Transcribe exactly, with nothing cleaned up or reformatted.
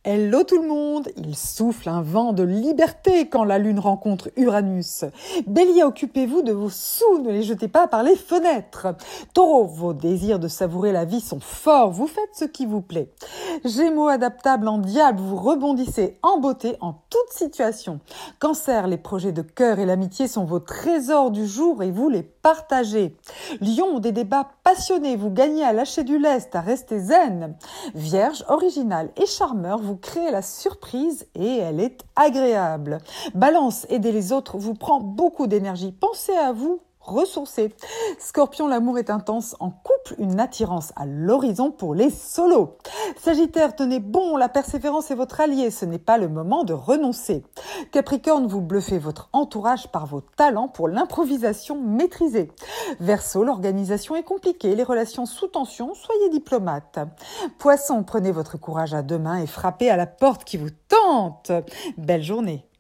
Hello tout le monde, il souffle un vent de liberté quand la Lune rencontre Uranus. Bélier, occupez-vous de vos sous, ne les jetez pas par les fenêtres. Taureau, vos désirs de savourer la vie sont forts, vous faites ce qui vous plaît. Gémeaux, adaptable en diable, vous rebondissez en beauté en toute situation. Cancer, les projets de cœur et l'amitié sont vos trésors du jour et vous les partagez. Lion, des débats passionnés, vous gagnez à lâcher du lest, à rester zen. Vierge, original et charmeur, vous créez la surprise et elle est agréable. Balance, aider les autres vous prend beaucoup d'énergie. Pensez à vous ressourcer. Scorpion, l'amour est intense en couple, une attirance à l'horizon pour les solos. Sagittaire, tenez bon, la persévérance est votre allié, ce n'est pas le moment de renoncer. Capricorne, vous bluffez votre entourage par vos talents pour l'improvisation maîtrisée. Verseau, l'organisation est compliquée, les relations sous tension, soyez diplomate. Poisson, prenez votre courage à deux mains et frappez à la porte qui vous tente. Belle journée.